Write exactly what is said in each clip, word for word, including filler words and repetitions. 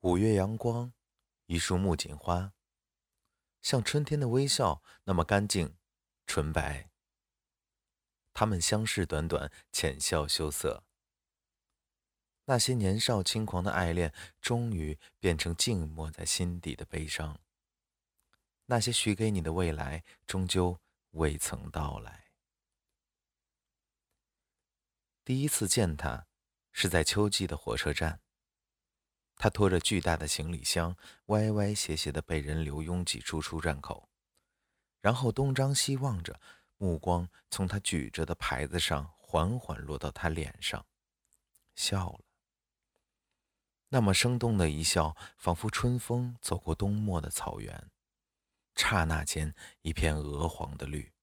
五月阳光，一束木槿花，像春天的微笑，那么干净、纯白。他们相视短短，浅笑羞涩。那些年少轻狂的爱恋，终于变成静默在心底的悲伤。那些许给你的未来，终究未曾到来。第一次见他，是在秋季的火车站。他拖着巨大的行李箱，歪歪斜斜地被人流拥挤出出站口，然后东张西望着，目光从他举着的牌子上缓缓落到他脸上，笑了。那么生动的一笑，仿佛春风走过冬末的草原，刹那间一片鹅黄的绿。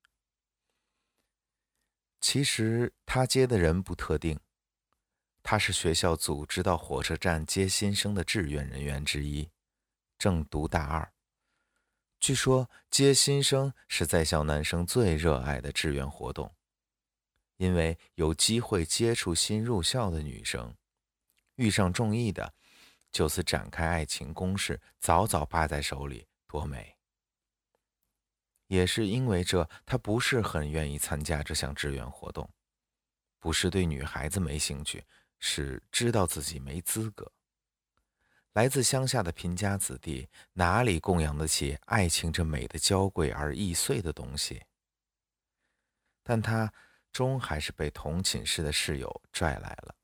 其实他接的人不特定，他是学校组织到火车站接新生的志愿人员之一，正读大二。据说接新生是在校男生最热爱的志愿活动，因为有机会接触新入校的女生，遇上中意的，就此展开爱情攻势，早早扒在手里，多美。也是因为这，他不是很愿意参加这项志愿活动，不是对女孩子没兴趣，是知道自己没资格。来自乡下的贫家子弟，哪里供养得起爱情这美的娇贵而易碎的东西？但他终还是被同寝室的室友拽来了。